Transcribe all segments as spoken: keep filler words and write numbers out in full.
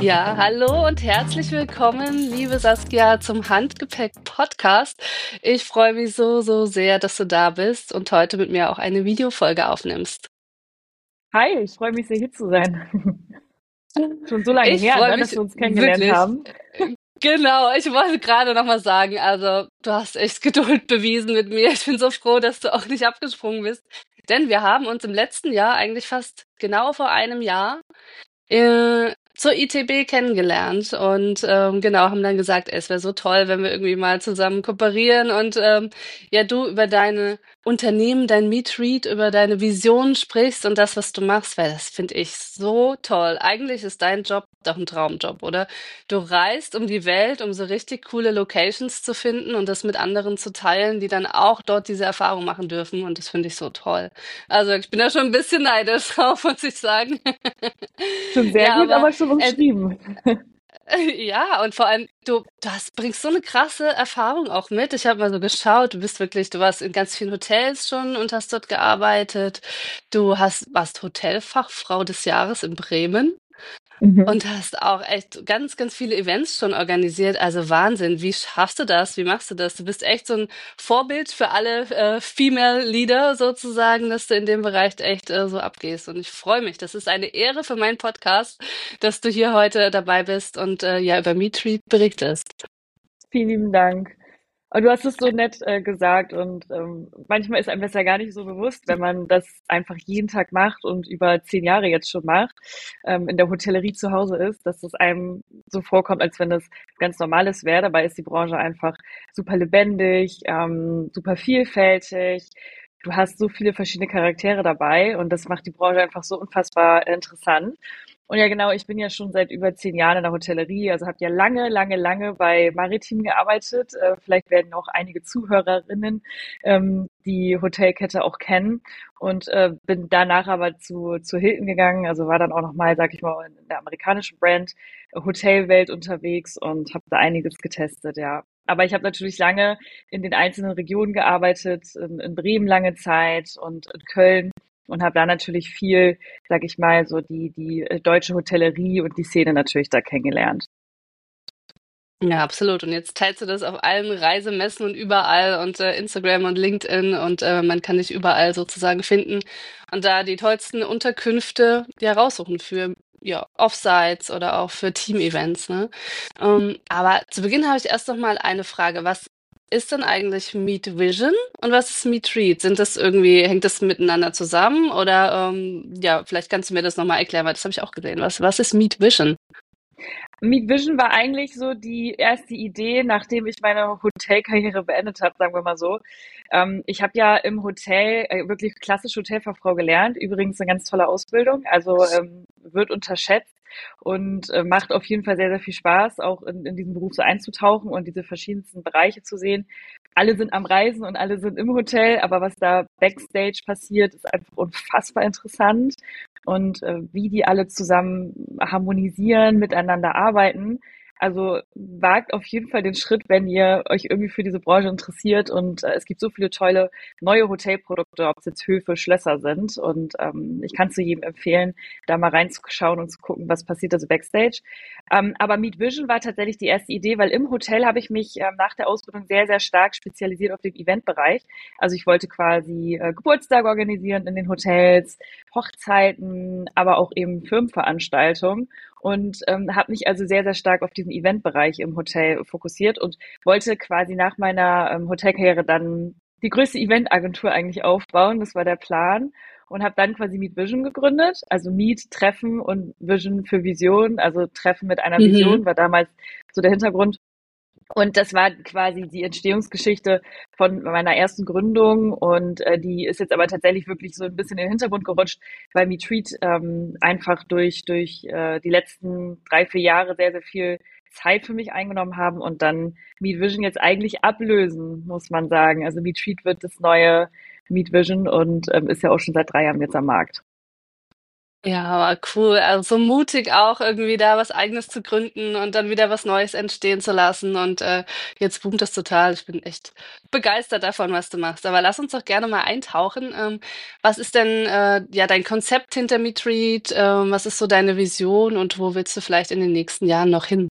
Ja, hallo und herzlich willkommen, liebe Saskia, zum Handgepäck-Podcast. Ich freue mich so, so sehr, dass du da bist und heute mit mir auch eine Videofolge aufnimmst. Hi, ich freue mich sehr, hier zu sein. Schon so lange Ich her, freue ne, dass mich wir uns kennengelernt wirklich. haben. Genau, ich wollte gerade noch mal sagen, also du hast echt Geduld bewiesen mit mir. Ich bin so froh, dass du auch nicht abgesprungen bist. Denn wir haben uns im letzten Jahr, eigentlich fast genau vor einem Jahr, äh, zur I T B kennengelernt und ähm, genau, haben dann gesagt, ey, es wäre so toll, wenn wir irgendwie mal zusammen kooperieren und ähm, ja, du über deine Unternehmen, dein Meet-Read, über deine Vision sprichst und das, was du machst, weil das finde ich so toll. Eigentlich ist dein Job doch ein Traumjob, oder? Du reist um die Welt, um so richtig coole Locations zu finden und das mit anderen zu teilen, die dann auch dort diese Erfahrung machen dürfen und das finde ich so toll. Also ich bin da schon ein bisschen neidisch drauf, muss ich sagen. Schon sehr Ja, gut, aber aber schon äh, umschrieben. ja, und vor allem, du, du hast, bringst so eine krasse Erfahrung auch mit. Ich habe mal so geschaut, du bist wirklich, du warst in ganz vielen Hotels schon und hast dort gearbeitet. Du hast, warst Hotelfachfrau des Jahres in Bremen. Mhm. Und hast auch echt ganz, ganz viele Events schon organisiert. Also Wahnsinn. Wie schaffst du das? Wie machst du das? Du bist echt so ein Vorbild für alle äh, Female Leader sozusagen, dass du in dem Bereich echt äh, so abgehst. Und ich freue mich. Das ist eine Ehre für meinen Podcast, dass du hier heute dabei bist und äh, ja über MeTree berichtest. Vielen lieben Dank. Und du hast es so nett äh, gesagt und ähm, manchmal ist einem das ja gar nicht so bewusst, wenn man das einfach jeden Tag macht und über zehn Jahre jetzt schon macht, ähm, in der Hotellerie zu Hause ist, dass es einem so vorkommt, als wenn es ganz Normales wäre. Dabei ist die Branche einfach super lebendig, ähm, super vielfältig. Du hast so viele verschiedene Charaktere dabei und das macht die Branche einfach so unfassbar interessant. Und ja, genau, ich bin ja schon seit über zehn Jahren in der Hotellerie, also habe ja lange, lange, lange bei Maritim gearbeitet. Äh, vielleicht werden auch einige Zuhörerinnen ähm, die Hotelkette auch kennen und äh, bin danach aber zu, zu Hilton gegangen, also war dann auch nochmal, sag ich mal, in der amerikanischen Brand äh, Hotelwelt unterwegs und habe da einiges getestet, ja. Aber ich habe natürlich lange in den einzelnen Regionen gearbeitet, in, in Bremen lange Zeit und in Köln und habe da natürlich viel, sag ich mal, so die, die äh, deutsche Hotellerie und die Szene natürlich da kennengelernt. Ja, absolut. Und jetzt teilst du das auf allen Reisemessen und überall und äh, Instagram und LinkedIn und äh, man kann dich überall sozusagen finden und da die tollsten Unterkünfte ja raussuchen für ja, Offsites oder auch für Team-Events, ne? Ähm, aber zu Beginn habe ich erst noch mal eine Frage. Was ist denn eigentlich Meet Vision und was ist Meet Read? Sind das irgendwie, hängt das miteinander zusammen oder ähm, ja, vielleicht kannst du mir das noch mal erklären, weil das habe ich auch gesehen. Was, was ist Meet Vision? Meet Vision war eigentlich so die erste Idee, nachdem ich meine Hotelkarriere beendet habe, sagen wir mal so. Ähm, ich habe ja im Hotel äh, wirklich klassische Hotelfachfrau gelernt. Übrigens eine ganz tolle Ausbildung, also ähm, wird unterschätzt und äh, macht auf jeden Fall sehr, sehr viel Spaß, auch in, in diesen Beruf so einzutauchen und diese verschiedensten Bereiche zu sehen. Alle sind am Reisen und alle sind im Hotel, aber was da backstage passiert, ist einfach unfassbar interessant und äh, wie die alle zusammen harmonisieren, miteinander arbeiten. Also wagt auf jeden Fall den Schritt, wenn ihr euch irgendwie für diese Branche interessiert. Und äh, es gibt so viele tolle neue Hotelprodukte, ob es jetzt Höfe, Schlösser sind. Und ähm, ich kann es zu jedem empfehlen, da mal reinzuschauen und zu gucken, was passiert also backstage. Ähm, aber Meet Vision war tatsächlich die erste Idee, weil im Hotel habe ich mich ähm, nach der Ausbildung sehr, sehr stark spezialisiert auf den Eventbereich. Also ich wollte quasi äh, Geburtstage organisieren in den Hotels, Hochzeiten, aber auch eben Firmenveranstaltungen und ähm, habe mich also sehr, sehr stark auf diesen Eventbereich im Hotel fokussiert und wollte quasi nach meiner ähm, Hotelkarriere dann die größte Eventagentur eigentlich aufbauen. Das war der Plan und habe dann quasi Meet Vision gegründet. Also Meet, Treffen und Vision für Vision. Also Treffen mit einer Mhm. Vision war damals so der Hintergrund. Und das war quasi die Entstehungsgeschichte von meiner ersten Gründung und äh, die ist jetzt aber tatsächlich wirklich so ein bisschen in den Hintergrund gerutscht, weil MeTreat ähm, einfach durch durch äh, die letzten drei, vier Jahre sehr, sehr viel Zeit für mich eingenommen haben und dann Meet Vision jetzt eigentlich ablösen, muss man sagen. Also MeTreat wird das neue Meet Vision und ähm, ist ja auch schon seit drei Jahren jetzt am Markt. Ja, aber cool. Also so mutig auch irgendwie da was Eigenes zu gründen und dann wieder was Neues entstehen zu lassen. Und äh, jetzt boomt das total. Ich bin echt begeistert davon, was du machst. Aber lass uns doch gerne mal eintauchen. Ähm, was ist denn äh, ja dein Konzept hinter Metreat? Ähm, was ist so deine Vision und wo willst du vielleicht in den nächsten Jahren noch hin?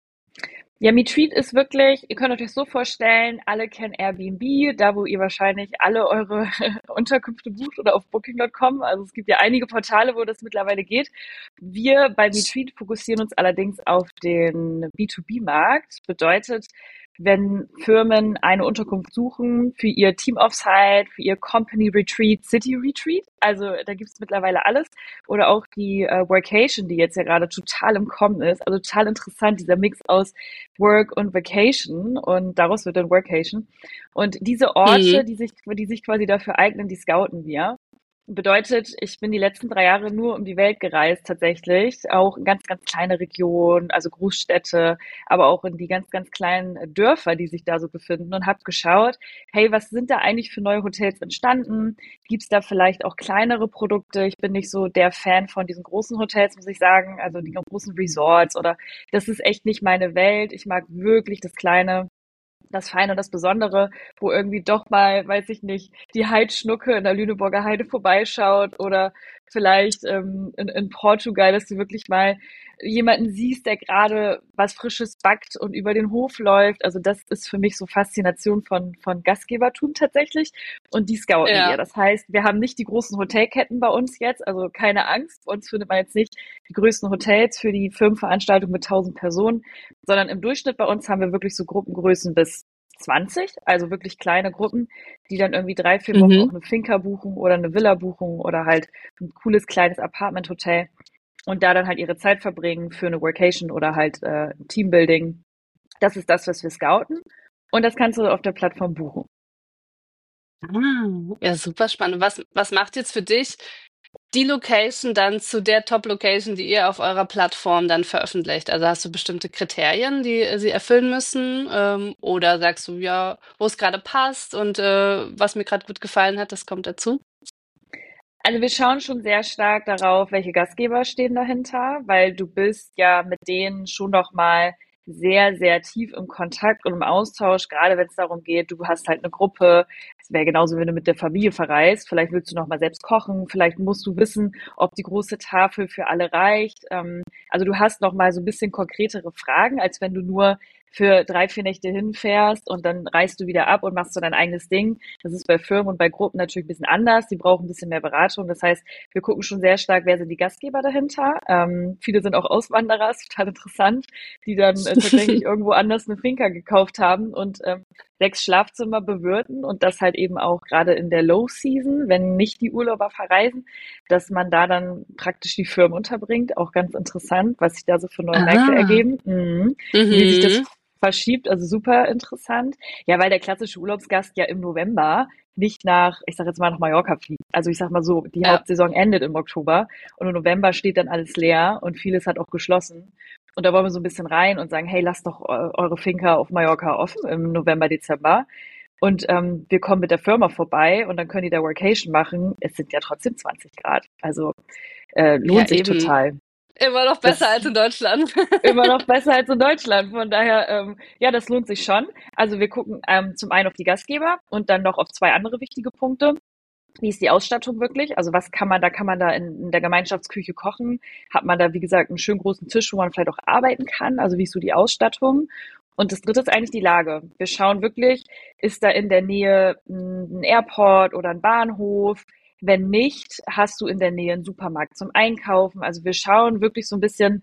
Ja, Metreat ist wirklich, ihr könnt euch das so vorstellen, alle kennen Airbnb, da wo ihr wahrscheinlich alle eure Unterkünfte bucht oder auf Booking Punkt com. Also es gibt ja einige Portale, wo das mittlerweile geht. Wir bei Metreat fokussieren uns allerdings auf den B zwei B-Markt. Bedeutet, wenn Firmen eine Unterkunft suchen für ihr Team Offsite, für ihr Company Retreat, City Retreat, also da gibt es mittlerweile alles. Oder auch die äh, Workation, die jetzt ja gerade total im Kommen ist. Also total interessant, dieser Mix aus Work und Vacation und daraus wird dann Workation. Und diese Orte, Mhm. die sich, die sich quasi dafür eignen, die scouten wir. Bedeutet, ich bin die letzten drei Jahre nur um die Welt gereist tatsächlich, auch in ganz, ganz kleine Regionen, also Großstädte, aber auch in die ganz, ganz kleinen Dörfer, die sich da so befinden und habe geschaut, hey, was sind da eigentlich für neue Hotels entstanden? Gibt es da vielleicht auch kleinere Produkte? Ich bin nicht so der Fan von diesen großen Hotels, muss ich sagen, also die großen Resorts oder das ist echt nicht meine Welt. Ich mag wirklich das Kleine, das Feine und das Besondere, wo irgendwie doch mal, weiß ich nicht, die Heidschnucke in der Lüneburger Heide vorbeischaut oder vielleicht ähm, in, in Portugal, dass du wirklich mal jemanden siehst, der gerade was Frisches backt und über den Hof läuft. Also das ist für mich so Faszination von, von Gastgebertum tatsächlich. Und die scouten wir. Ja. Das heißt, wir haben nicht die großen Hotelketten bei uns jetzt, also keine Angst. Bei uns findet man jetzt nicht die größten Hotels für die Firmenveranstaltung mit tausend Personen, sondern im Durchschnitt bei uns haben wir wirklich so Gruppengrößen bis zwanzig, also wirklich kleine Gruppen, die dann irgendwie drei, vier Wochen auch Mhm. eine Finca buchen oder eine Villa buchen oder halt ein cooles kleines Apartment-Hotel und da dann halt ihre Zeit verbringen für eine Workation oder halt äh, Teambuilding. Das ist das, was wir scouten und das kannst du auf der Plattform buchen. Ah, ja, super spannend. Was, was macht jetzt für dich die Location dann zu der Top-Location, die ihr auf eurer Plattform dann veröffentlicht? Also hast du bestimmte Kriterien, die äh, sie erfüllen müssen? Ähm, oder sagst du, ja, wo es gerade passt und äh, was mir gerade gut gefallen hat, das kommt dazu? Also wir schauen schon sehr stark darauf, welche Gastgeber stehen dahinter, weil du bist ja mit denen schon noch mal sehr, sehr tief im Kontakt und im Austausch, gerade wenn es darum geht, du hast halt eine Gruppe. Es wäre genauso, wenn du mit der Familie verreist. Vielleicht willst du noch mal selbst kochen, vielleicht musst du wissen, ob die große Tafel für alle reicht. Ähm, also du hast noch mal so ein bisschen konkretere Fragen, als wenn du nur für drei, vier Nächte hinfährst und dann reist du wieder ab und machst so dein eigenes Ding. Das ist bei Firmen und bei Gruppen natürlich ein bisschen anders. Die brauchen ein bisschen mehr Beratung. Das heißt, wir gucken schon sehr stark, wer sind die Gastgeber dahinter. Ähm, viele sind auch Auswanderer, ist total interessant, die dann äh, tatsächlich irgendwo anders eine Finca gekauft haben und ähm, sechs Schlafzimmer bewirten und das halt eben auch gerade in der Low Season, wenn nicht die Urlauber verreisen, dass man da dann praktisch die Firmen unterbringt. Auch ganz interessant, was sich da so für neue Märkte Ah, ergeben. Mhm. Und wie sich das mhm. verschiebt, also super interessant. Ja, weil der klassische Urlaubsgast ja im November nicht nach, ich sag jetzt mal nach Mallorca fliegt. Also ich sag mal so, die Ja. Hauptsaison endet im Oktober und im November steht dann alles leer und vieles hat auch geschlossen. Und da wollen wir so ein bisschen rein und sagen, hey, lasst doch eu- eure Finca auf Mallorca offen im November, Dezember. Und ähm, wir kommen mit der Firma vorbei und dann können die da Workation machen. Es sind ja trotzdem zwanzig Grad. Also äh, Ja, lohnt sich eben. total. Immer noch besser Das als in Deutschland. immer noch besser als in Deutschland. Von daher, ähm, ja, das lohnt sich schon. Also wir gucken ähm, zum einen auf die Gastgeber und dann noch auf zwei andere wichtige Punkte. Wie ist die Ausstattung wirklich? Also was kann man da, kann man da in, in der Gemeinschaftsküche kochen? Hat man da, wie gesagt, einen schönen großen Tisch, wo man vielleicht auch arbeiten kann? Also wie ist so die Ausstattung? Und das dritte ist eigentlich die Lage. Wir schauen wirklich, ist da in der Nähe ein Airport oder ein Bahnhof? Wenn nicht, hast du in der Nähe einen Supermarkt zum Einkaufen? Also wir schauen wirklich so ein bisschen,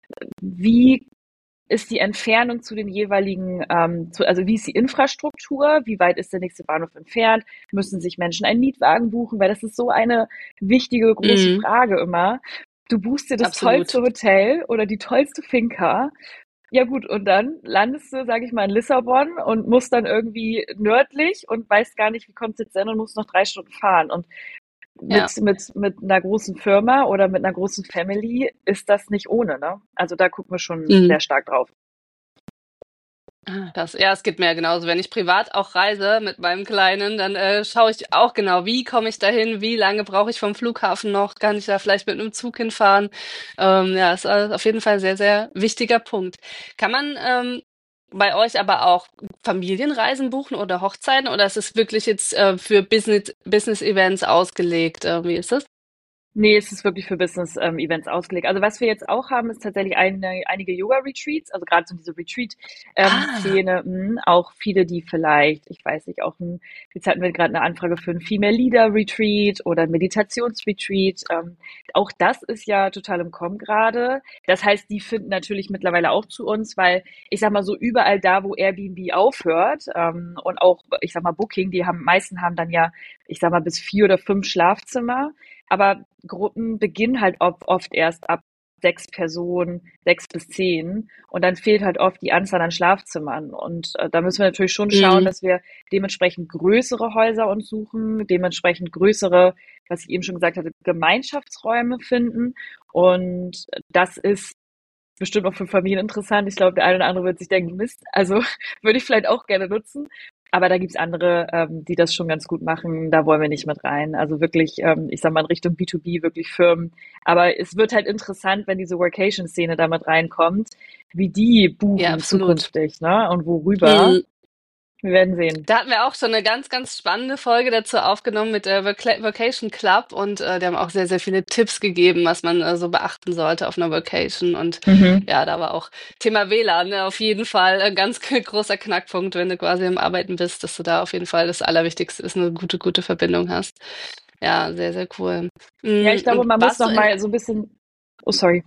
wie ist die Entfernung zu den jeweiligen, ähm, zu, also wie ist die Infrastruktur, wie weit ist der nächste Bahnhof entfernt, müssen sich Menschen einen Mietwagen buchen, weil das ist so eine wichtige, große Mhm, Frage immer. Du buchst dir das absolut. tollste Hotel oder die tollste Finca. Ja gut, und dann landest du, sage ich mal, in Lissabon und musst dann irgendwie nördlich und weißt gar nicht, wie kommst du jetzt hin und musst noch drei Stunden fahren. Und Ja. mit, mit, mit einer großen Firma oder mit einer großen Family ist das nicht ohne, ne? Also da gucken wir schon Mhm. sehr stark drauf. Ah, das ja, es geht mir ja genauso. Wenn ich privat auch reise mit meinem Kleinen, dann äh, schaue ich auch genau, wie komme ich dahin, wie lange brauche ich vom Flughafen noch, kann ich da vielleicht mit einem Zug hinfahren? Ähm, ja, ist äh, auf jeden Fall ein sehr, sehr wichtiger Punkt. Kann man ähm, bei euch aber auch Familienreisen buchen oder Hochzeiten oder ist es wirklich jetzt äh, für Business, Business Events ausgelegt? Äh, wie ist das? Nee, es ist wirklich für Business, ähm, Events ausgelegt. Also was wir jetzt auch haben, ist tatsächlich eine, einige Yoga-Retreats, also gerade so diese Retreat, ähm, Ah, Szene, mh, auch viele, die vielleicht, ich weiß nicht, auch ein, jetzt hatten wir gerade eine Anfrage für ein Female Leader Retreat oder ein Meditationsretreat. Ähm, auch das ist ja total im Kommen gerade. Das heißt, die finden natürlich mittlerweile auch zu uns, weil ich sag mal so überall da, wo Airbnb aufhört, ähm, und auch, ich sag mal, Booking, die haben, meisten haben dann ja, ich sag mal, bis vier oder fünf Schlafzimmer. Aber Gruppen beginnen halt oft erst ab sechs Personen, sechs bis zehn. Und dann fehlt halt oft die Anzahl an Schlafzimmern. Und äh, da müssen wir natürlich schon schauen, mm, dass wir dementsprechend größere Häuser uns suchen, dementsprechend größere, was ich eben schon gesagt hatte, Gemeinschaftsräume finden. Und das ist bestimmt auch für Familien interessant. Ich glaube, der eine oder andere wird sich denken, Mist, also würde ich vielleicht auch gerne nutzen. Aber da gibt's andere, ähm, die das schon ganz gut machen. Da wollen wir nicht mit rein. Also wirklich, ähm, ich sag mal in Richtung B zwei B, wirklich Firmen. Aber es wird halt interessant, wenn diese Workation-Szene da mit reinkommt, wie die ja, buchen absolut. zukünftig, ne? Und worüber. Mm. Wir werden sehen. Da hatten wir auch schon eine ganz, ganz spannende Folge dazu aufgenommen mit der Voca- Vocation Club und äh, die haben auch sehr, sehr viele Tipps gegeben, was man äh, so beachten sollte auf einer Vocation. Und Mhm. ja, da war auch Thema W L A N, ne, auf jeden Fall ein ganz großer Knackpunkt, wenn du quasi am Arbeiten bist, dass du da auf jeden Fall das Allerwichtigste ist, eine gute, gute Verbindung hast. Ja, sehr, sehr cool. Ja, Mm, ich glaube, Und man muss warst du noch in, mal so ein bisschen, oh sorry.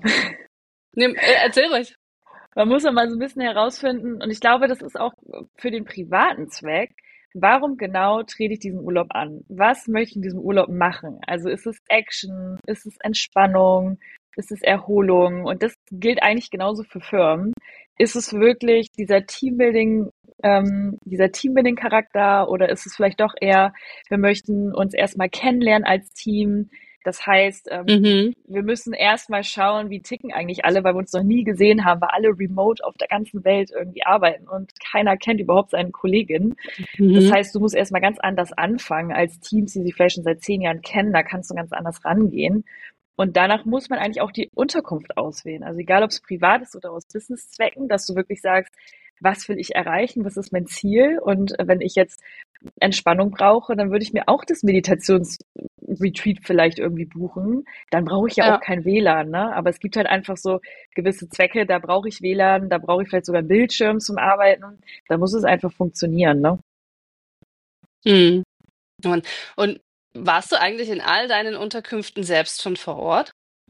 ne, äh, erzähl ruhig. Man muss ja mal so ein bisschen herausfinden, und ich glaube, das ist auch für den privaten Zweck, warum genau trete ich diesen Urlaub an? Was möchte ich in diesem Urlaub machen? Also ist es Action? Ist es Entspannung? Ist es Erholung? Und das gilt eigentlich genauso für Firmen. Ist es wirklich dieser Teambuilding, ähm, dieser Teambuilding-Charakter, oder ist es vielleicht doch eher, wir möchten uns erstmal kennenlernen als Team? Das heißt, ähm, Mhm. wir müssen erstmal schauen, wie ticken eigentlich alle, weil wir uns noch nie gesehen haben, weil alle remote auf der ganzen Welt irgendwie arbeiten und keiner kennt überhaupt seine Kollegin. Das Mhm. heißt, du musst erstmal ganz anders anfangen als Teams, die sich vielleicht schon seit zehn Jahren kennen. Da kannst du ganz anders rangehen. Und danach muss man eigentlich auch die Unterkunft auswählen. Also egal, ob es privat ist oder aus Businesszwecken, dass du wirklich sagst, was will ich erreichen, was ist mein Ziel? Und wenn ich jetzt Entspannung brauche, dann würde ich mir auch das Meditationsretreat vielleicht irgendwie buchen. Dann brauche ich ja auch Ja. kein W L A N, ne? Aber es gibt halt einfach so gewisse Zwecke, da brauche ich W L A N, da brauche ich vielleicht sogar einen Bildschirm zum Arbeiten. Da muss es einfach funktionieren, ne? Mhm. Und, und warst du eigentlich in all deinen Unterkünften selbst schon vor Ort?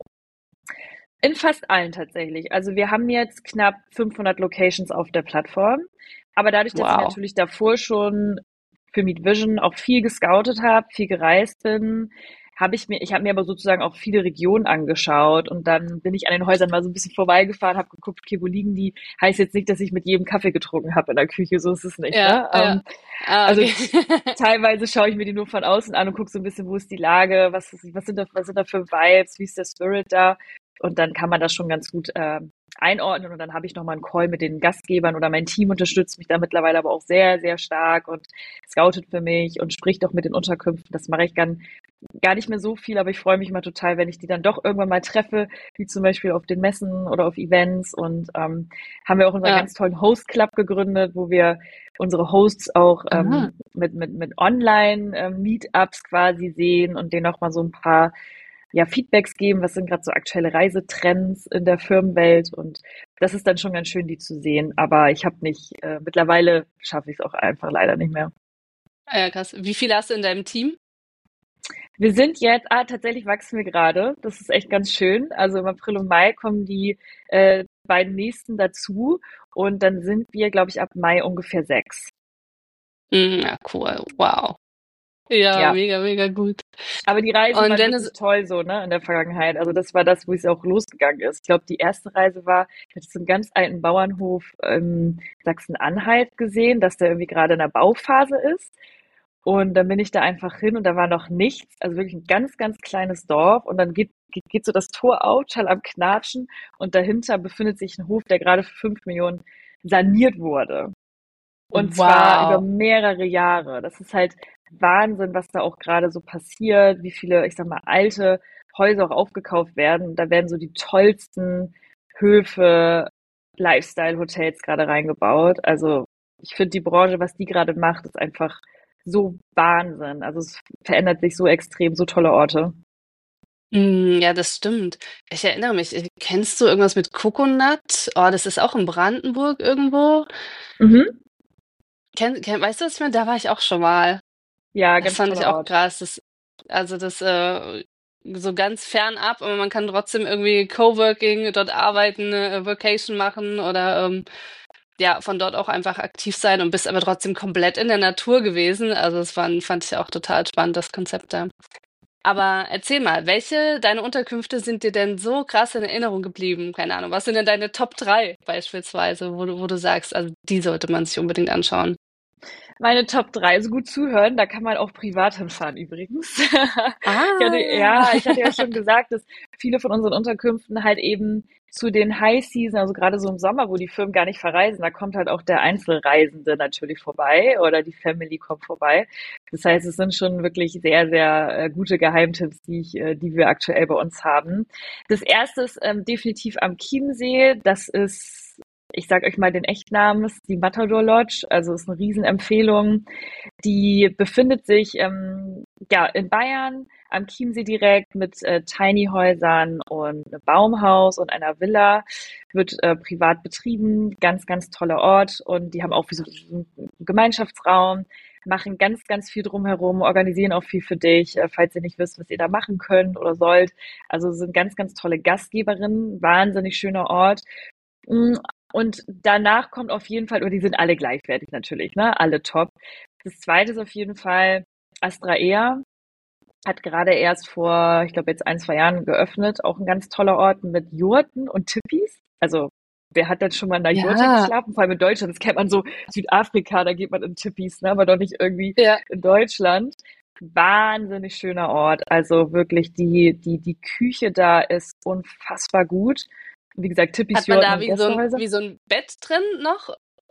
In fast allen tatsächlich. Also wir haben jetzt knapp fünfhundert Locations auf der Plattform. Aber dadurch, dass ich Wow. natürlich davor schon für Meet Vision auch viel gescoutet habe, viel gereist bin, habe ich mir, ich habe mir aber sozusagen auch viele Regionen angeschaut, und dann bin ich an den Häusern mal so ein bisschen vorbeigefahren, habe geguckt, okay, wo liegen die? Heißt jetzt nicht, dass ich mit jedem Kaffee getrunken habe in der Küche, so ist es nicht, Ja, ne? ja. Ähm, Ah, also okay. teilweise schaue ich mir die nur von außen an und gucke so ein bisschen, wo ist die Lage, was, ist, was, sind da, was sind da für Vibes, wie ist der Spirit da? Und dann kann man das schon ganz gut äh, einordnen. Und dann habe ich nochmal einen Call mit den Gastgebern, oder mein Team unterstützt mich da mittlerweile aber auch sehr, sehr stark und scoutet für mich und spricht auch mit den Unterkünften. Das mache ich gar, gar nicht mehr so viel, aber ich freue mich mal total, wenn ich die dann doch irgendwann mal treffe, wie zum Beispiel auf den Messen oder auf Events. Und ähm, haben wir auch unseren Ja. ganz tollen Host Club gegründet, wo wir unsere Hosts auch Aha. ähm, mit, mit, mit Online-Meetups quasi sehen und denen auch mal so ein paar ja, Feedbacks geben, was sind gerade so aktuelle Reisetrends in der Firmenwelt, und das ist dann schon ganz schön, die zu sehen. Aber ich habe nicht, äh, mittlerweile schaffe ich es auch einfach leider nicht mehr. Ah, ja, krass. Wie viele hast du in deinem Team? Wir sind jetzt, ah, tatsächlich wachsen wir gerade. Das ist echt ganz schön. Also im April und Mai kommen die äh, beiden nächsten dazu, und dann sind wir, glaube ich, ab Mai ungefähr sechs. Hm, ja, cool. Wow. Ja, Ja, mega, mega gut. aber die Reisen Und waren wenn du, s- wirklich toll so, ne, in der Vergangenheit. Also das war das, wo es auch losgegangen ist. Ich glaube, die erste Reise war, ich hatte so einen ganz alten Bauernhof in Sachsen-Anhalt gesehen, dass der irgendwie gerade in der Bauphase ist. Und dann bin ich da einfach hin, und da war noch nichts, also wirklich ein ganz, ganz kleines Dorf. Und dann geht, geht, geht so das Tor auf, total am Knatschen. Und dahinter befindet sich ein Hof, der gerade für fünf Millionen saniert wurde. Und zwar über Wow. mehrere Jahre. Das ist halt Wahnsinn, was da auch gerade so passiert, wie viele, ich sag mal, alte Häuser auch aufgekauft werden. Da werden so die tollsten Höfe, Lifestyle-Hotels gerade reingebaut. Also ich finde die Branche, was die gerade macht, ist einfach so Wahnsinn. Also es verändert sich so extrem, so tolle Orte. Hm, ja, das stimmt. Ich erinnere mich, äh, kennst du irgendwas mit Coconut? Oh, das ist auch in Brandenburg irgendwo. Mhm. Kenn, kenn, weißt du, was ich meine? Da war ich auch schon mal. Ja, Das ganz fand ich toller auch Ort. krass. Das, also das äh, so ganz fernab, aber man kann trotzdem irgendwie Coworking dort arbeiten, äh, Vacation machen oder ähm, ja, von dort auch einfach aktiv sein und bist aber trotzdem komplett in der Natur gewesen. Also das war, fand ich auch total spannend, das Konzept da. Aber erzähl mal, welche deine Unterkünfte sind dir denn so krass in Erinnerung geblieben? Keine Ahnung, was sind denn deine Top drei beispielsweise, wo du, wo du sagst, also die sollte man sich unbedingt anschauen? Meine Top drei, so gut zuhören, da kann man auch privat hinfahren übrigens. Ich hatte, Ah, ja, ich hatte ja schon gesagt, dass viele von unseren Unterkünften halt eben zu den High Season, also gerade so im Sommer, wo die Firmen gar nicht verreisen, da kommt halt auch der Einzelreisende natürlich vorbei oder die Family kommt vorbei. Das heißt, es sind schon wirklich sehr, sehr äh, gute Geheimtipps, die ich, äh, die wir aktuell bei uns haben. Das erste ist ähm, definitiv am Chiemsee. Das ist, ich sage euch mal den Echtnamen, ist die Matador Lodge. Also ist eine Riesenempfehlung. Die befindet sich ähm, ja in Bayern am Chiemsee direkt mit äh, Tiny Häusern und einem Baumhaus und einer Villa. Wird äh, privat betrieben, ganz, ganz toller Ort. Und die haben auch wie so einen Gemeinschaftsraum, machen ganz, ganz viel drumherum, organisieren auch viel für dich, äh, falls ihr nicht wisst, was ihr da machen könnt oder sollt. Also sind ganz, ganz tolle Gastgeberinnen, wahnsinnig schöner Ort. Mm, Und danach kommt auf jeden Fall, oder die sind alle gleichwertig natürlich, ne? Alle top. Das zweite ist auf jeden Fall Astra Ea. Hat gerade erst vor, ich glaube jetzt ein, zwei Jahren geöffnet. Auch ein ganz toller Ort mit Jurten und Tippis. Also wer hat denn schon mal in einer Jurte ja, geschlafen? Vor allem in Deutschland. Das kennt man so Südafrika, da geht man in Tippis, ne? Aber doch nicht irgendwie ja. in Deutschland. Wahnsinnig schöner Ort. Also wirklich die, die, die Küche da ist unfassbar gut. Wie gesagt, Tippis, Hat man Jurten da und wie so ein, Gästehäuser. wie so ein Bett drin noch?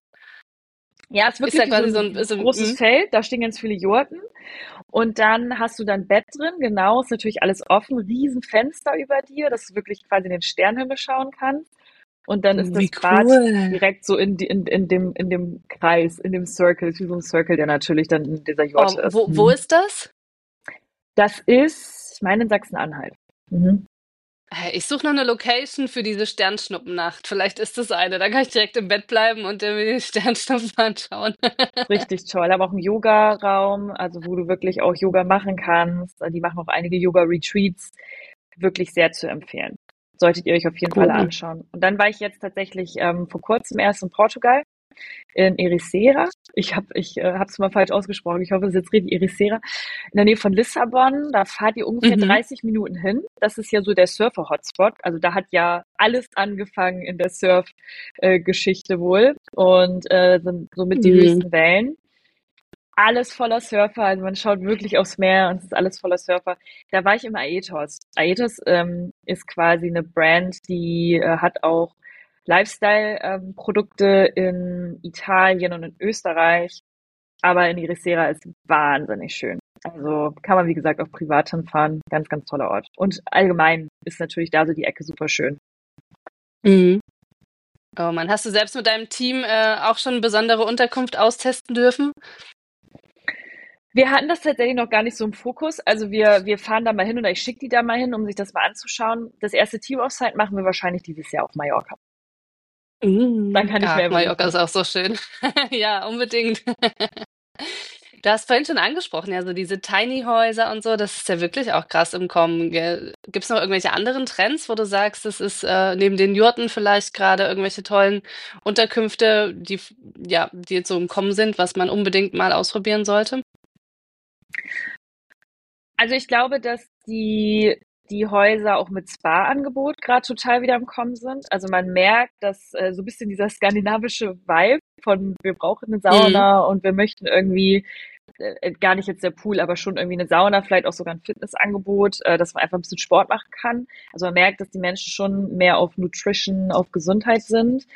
Ja, es ist Ist wirklich da wie so quasi so ein, ein, ein ist so, großes mm, Feld, da stehen ganz viele Jurten und dann hast du dann Bett drin, genau, ist natürlich alles offen, riesen Fenster über dir, dass du wirklich quasi in den Sternenhimmel schauen kannst und dann ist wie das Bad cool. direkt so in, die, in, in, dem, in dem Kreis, in dem Circle, ist wie so ein Circle, der natürlich dann in dieser Oh, Jurte ist. wo, wo Mhm. ist das? Das ist, ich meine, in Sachsen-Anhalt. Mhm. Hey, ich suche noch eine Location für diese Sternschnuppennacht. Vielleicht ist das eine. Da kann ich direkt im Bett bleiben und äh, mir die Sternschnuppen anschauen. Richtig toll. Aber auch ein Yoga-Raum, also wo du wirklich auch Yoga machen kannst. Die machen auch einige Yoga-Retreats. Wirklich sehr zu empfehlen. Solltet ihr euch auf jeden Fall Cool. anschauen. Und dann war ich jetzt tatsächlich ähm, vor kurzem erst in Portugal, in Ericeira. Ich habe ich äh, habe es mal falsch ausgesprochen. Ich hoffe, es ist jetzt richtig Ericeira. In der Nähe von Lissabon. Da fahrt ihr ungefähr Mhm. dreißig Minuten hin. Das ist ja so der Surfer-Hotspot. Also da hat ja alles angefangen in der Surf-Geschichte wohl. Und äh, sind somit die Mhm. höchsten Wellen. Alles voller Surfer, also man schaut wirklich aufs Meer und es ist alles voller Surfer. Da war ich im Aetos. Aetos ähm, ist quasi eine Brand, die äh, hat auch Lifestyle-Produkte in Italien und in Österreich, aber in Ericeira ist wahnsinnig schön. Also kann man, wie gesagt, auch privat hinfahren. Ganz, ganz toller Ort. Und allgemein ist natürlich da so die Ecke super schön. Mhm. Oh Mann, hast du selbst mit deinem Team äh, auch schon besondere Unterkunft austesten dürfen? Wir hatten das tatsächlich noch gar nicht so im Fokus. Also wir, wir fahren da mal hin oder ich schicke die da mal hin, um sich das mal anzuschauen. Das erste Team-Offsite machen wir wahrscheinlich dieses Jahr auf Mallorca. Dann Mhm. kann ich Ach, mehr Mallorca ist berichten. auch so schön. Ja, unbedingt. Du hast vorhin schon angesprochen, ja, so diese Tiny-Häuser und so, das ist ja wirklich auch krass im Kommen. Gibt es noch irgendwelche anderen Trends, wo du sagst, das ist äh, neben den Jurten vielleicht gerade irgendwelche tollen Unterkünfte, die f- ja, die jetzt so im Kommen sind, was man unbedingt mal ausprobieren sollte? Also ich glaube, dass die, die Häuser auch mit Spa-Angebot gerade total wieder im Kommen sind. Also man merkt, dass äh, so ein bisschen dieser skandinavische Vibe von wir brauchen eine Mhm. Sauna und wir möchten irgendwie äh, gar nicht jetzt der Pool, aber schon irgendwie eine Sauna, vielleicht auch sogar ein Fitnessangebot, äh, dass man einfach ein bisschen Sport machen kann. Also man merkt, dass die Menschen schon mehr auf Nutrition, auf Gesundheit sind.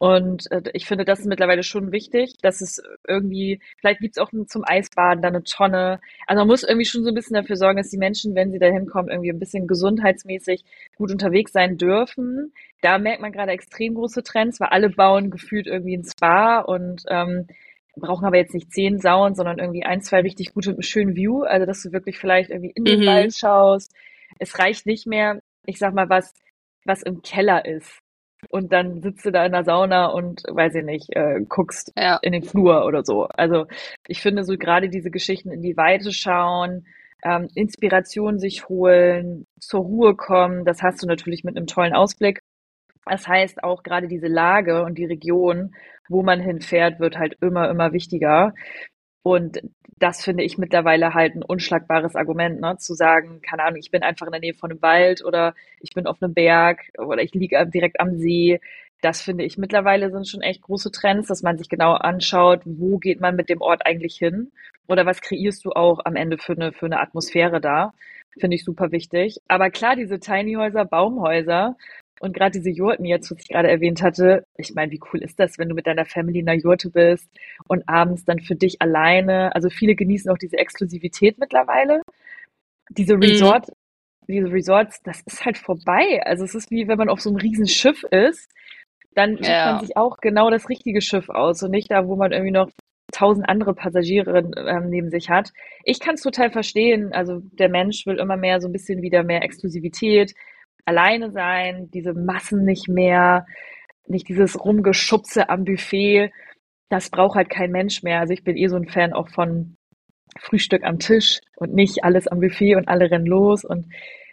Und äh, ich finde, das ist mittlerweile schon wichtig, dass es irgendwie, vielleicht gibt's auch zum Eisbaden da eine Tonne. Also man muss irgendwie schon so ein bisschen dafür sorgen, dass die Menschen, wenn sie da hinkommen, irgendwie ein bisschen gesundheitsmäßig gut unterwegs sein dürfen. Da merkt man gerade extrem große Trends, weil alle bauen gefühlt irgendwie ein Spa und ähm, brauchen aber jetzt nicht zehn Saunen, sondern irgendwie ein, zwei richtig gute, mit schönen View. Also dass du wirklich vielleicht irgendwie in den Mhm. Wald schaust. Es reicht nicht mehr, ich sag mal, was, was im Keller ist. Und dann sitzt du da in der Sauna und, weiß ich nicht, äh, guckst Ja. in den Flur oder so. Also ich finde so gerade diese Geschichten in die Weite schauen, ähm, Inspiration sich holen, zur Ruhe kommen, das hast du natürlich mit einem tollen Ausblick. Das heißt auch gerade diese Lage und die Region, wo man hinfährt, wird halt immer, immer wichtiger. Und das finde ich mittlerweile halt ein unschlagbares Argument, ne? Zu sagen, keine Ahnung, ich bin einfach in der Nähe von einem Wald oder ich bin auf einem Berg oder ich liege direkt am See. Das finde ich mittlerweile sind schon echt große Trends, dass man sich genau anschaut, wo geht man mit dem Ort eigentlich hin oder was kreierst du auch am Ende für eine, für eine Atmosphäre da. Finde ich super wichtig. Aber klar, diese Tiny Häuser, Baumhäuser und gerade diese Jurten jetzt, was ich gerade erwähnt hatte, ich meine, wie cool ist das, wenn du mit deiner Family in der Jurte bist und abends dann für dich alleine. Also viele genießen auch diese Exklusivität mittlerweile. Diese Mhm. Resort, diese Resorts, das ist halt vorbei. Also es ist wie wenn man auf so einem riesen Schiff ist, dann sucht man Ja. sich auch genau das richtige Schiff aus und nicht da, wo man irgendwie noch tausend andere Passagiere ähm, neben sich hat. Ich kann es total verstehen. Also der Mensch will immer mehr so ein bisschen wieder mehr Exklusivität, alleine sein, diese Massen nicht mehr, nicht dieses Rumgeschubse am Buffet. Das braucht halt kein Mensch mehr. Also ich bin eh so ein Fan auch von Frühstück am Tisch und nicht alles am Buffet und alle rennen los und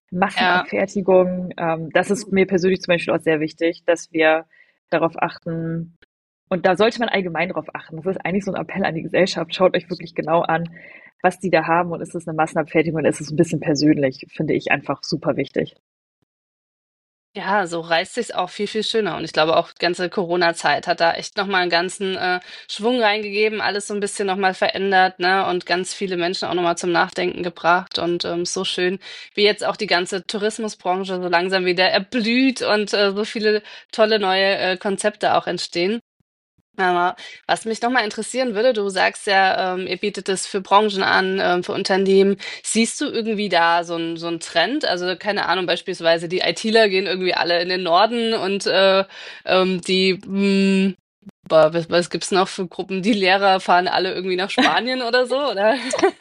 Ja. Massenabfertigung. Ähm, das ist mir persönlich zum Beispiel auch sehr wichtig, dass wir darauf achten. Und da sollte man allgemein darauf achten. Das ist eigentlich so ein Appell an die Gesellschaft. Schaut euch wirklich genau an, was die da haben und ist es eine Massenabfertigung und ist es ein bisschen persönlich, finde ich einfach super wichtig. Ja, so reißt sich's auch viel, viel schöner. Und ich glaube auch, die ganze Corona-Zeit hat da echt noch mal 'n ganzen, äh, Schwung reingegeben, alles so ein bisschen noch mal verändert, ne, und ganz viele Menschen auch noch mal zum Nachdenken gebracht. Und, ähm, so schön, wie jetzt auch die ganze Tourismusbranche so langsam wieder erblüht und, äh, so viele tolle neue, äh, Konzepte auch entstehen. Aber was mich noch mal interessieren würde, du sagst ja, ähm, ihr bietet es für Branchen an, ähm, für Unternehmen. Siehst du irgendwie da so 'n so 'n Trend? Also, keine Ahnung, beispielsweise die ITler gehen irgendwie alle in den Norden und, äh, ähm, die, hm, boah, was was gibt's noch für Gruppen? Die Lehrer fahren alle irgendwie nach Spanien oder so, oder?